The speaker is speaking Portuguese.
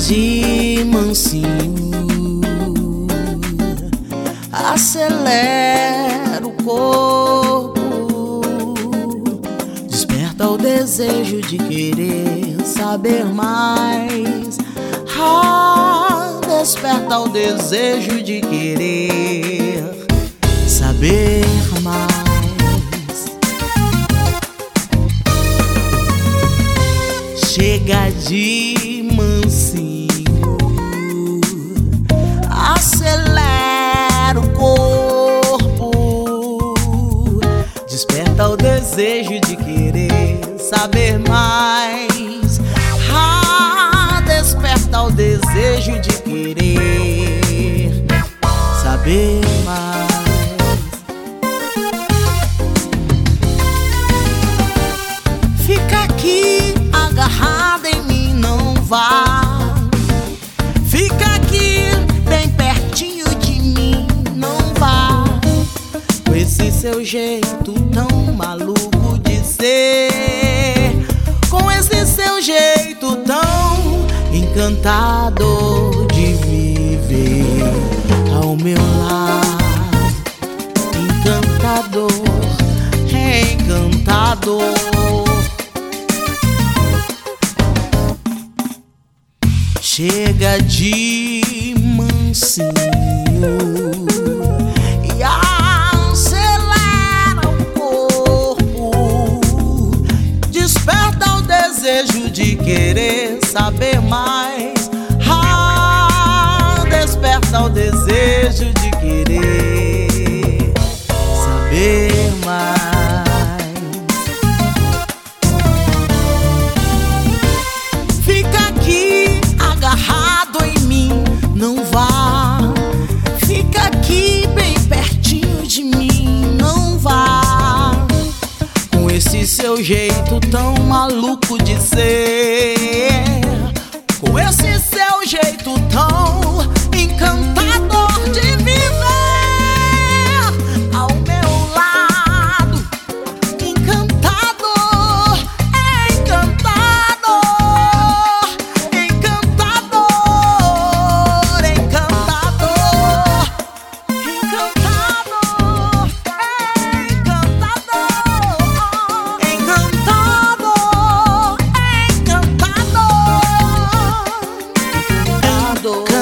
de mansinho, acelera o corpo, desperta o desejo de querer saber mais. Desperta o desejo de querer saber mais. Chega de mansinho, acelera o corpo, desperta o desejo de querer saber mais. Desperta o desejo de querer saber mais. Fica aqui agarrada em mim, não vá. Fica aqui bem pertinho de mim, não vá. Com esse seu jeito tão maluco de ser, com esse seu jeito tão encantador de viver ao meu lado, encantador, encantador. Chega de mansinho e acelera o corpo, desperta o desejo de querer saber mais. Desperta o desejo de querer saber mais. Fica aqui agarrado em mim, não vá. Fica aqui bem pertinho de mim, não vá. Com esse seu jeito tão maluco de ser, com esse seu jeito tão encantador de viver ao meu lado, encantador, encantador, encantador, encantador, encantador, encantador, encantador, encantador.